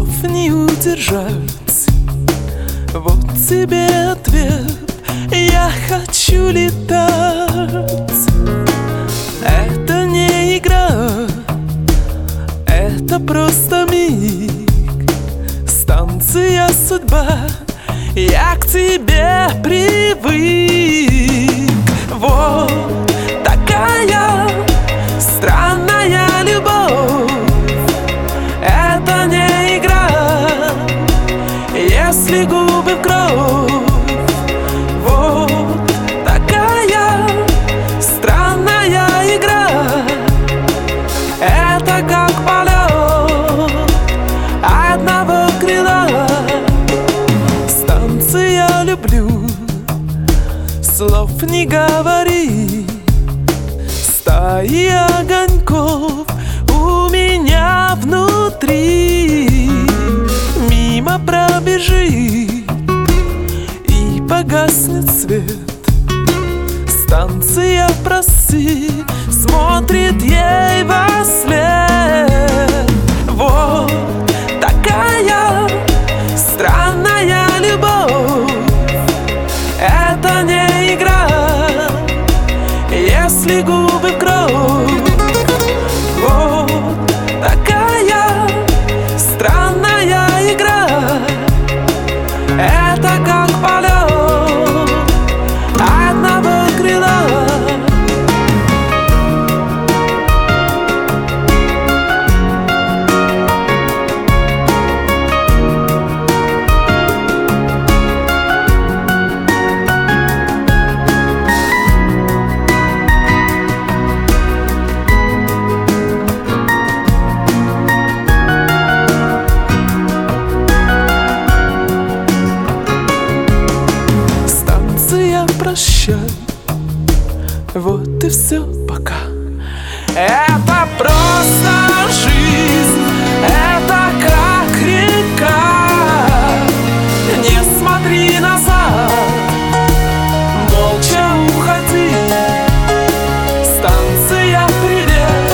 слов не удержать. Вот тебе ответ: я хочу летать. Это не игра, это просто миг. Станция судьба, я к тебе привык. Вот такая странная любовь. Это не игра, если губы в кровь. Вот такая странная игра. Это как полет одного крыла. Станция люблю, слов не говори. Стаи огоньков у меня внутри. Мимо пробежит и погаснет свет. Станция проси, смотрит ей во след. Вот такая странная любовь. Это не игра, если губы в кровь. Вот такая странная игра. Это как полет одного крыла. Прощай, вот и все, пока.